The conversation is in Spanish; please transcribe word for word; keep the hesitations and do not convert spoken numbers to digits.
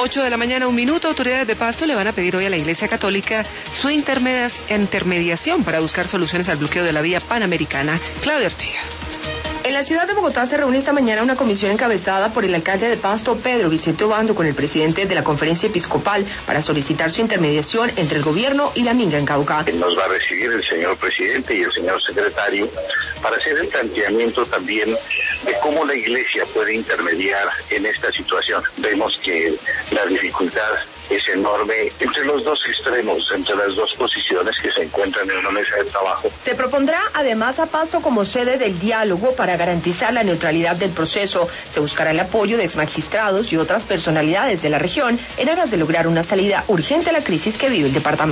ocho de la mañana, un minuto. Autoridades de Pasto le van a pedir hoy a la Iglesia Católica su intermediación para buscar soluciones al bloqueo de la vía panamericana. Claudia Ortega. En la ciudad de Bogotá se reúne esta mañana una comisión encabezada por el alcalde de Pasto, Pedro Vicente Obando, con el presidente de la Conferencia Episcopal para solicitar su intermediación entre el gobierno y la Minga en Cauca. Nos va a recibir el señor presidente y el señor secretario para hacer el planteamiento también de cómo la Iglesia puede intermediar en esta situación. Vemos que la dificultad es enorme entre los dos extremos, entre las dos posiciones que se encuentran en una mesa de trabajo. Se propondrá además a Pasto como sede del diálogo para garantizar la neutralidad del proceso. Se buscará el apoyo de exmagistrados y otras personalidades de la región en aras de lograr una salida urgente a la crisis que vive el departamento.